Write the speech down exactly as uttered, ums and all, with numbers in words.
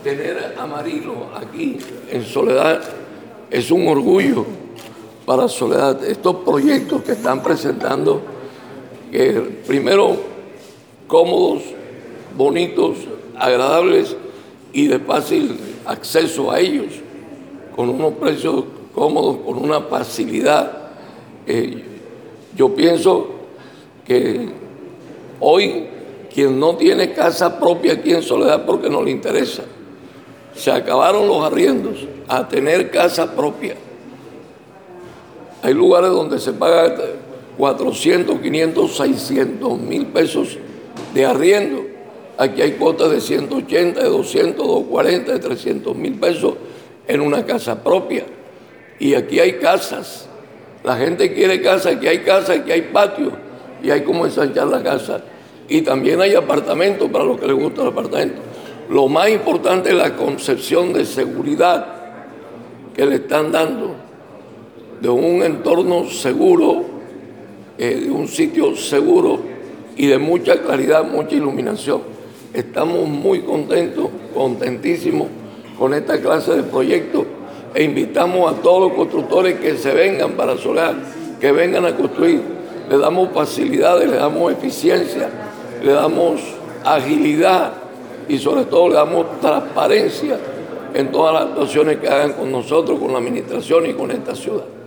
tener a Marilo aquí en Soledad es un orgullo para Soledad. Estos proyectos que están presentando, que primero cómodos, bonitos, agradables y de fácil acceso a ellos, con unos precios cómodos, con una facilidad. Eh, yo pienso que hoy quien no tiene casa propia aquí en Soledad porque no le interesa, se acabaron los arriendos a tener casa propia. Hay lugares donde se paga cuatrocientos, quinientos, seiscientos mil pesos de arriendo. Aquí hay cuotas de ciento ochenta, de doscientos, de cuarenta, de trescientos mil pesos en una casa propia. Y aquí hay casas. La gente quiere casa, aquí hay casa, aquí hay patio y hay como ensanchar la casa. Y también hay apartamentos para los que les gusta el apartamento. Lo más importante es la concepción de seguridad que le están dando, de un entorno seguro, eh, de un sitio seguro y de mucha claridad, mucha iluminación. Estamos muy contentos, contentísimos con esta clase de proyectos e invitamos a todos los constructores que se vengan para Soledad, que vengan a construir. Le damos facilidades, le damos eficiencia, le damos agilidad y sobre todo le damos transparencia en todas las actuaciones que hagan con nosotros, con la administración y con esta ciudad.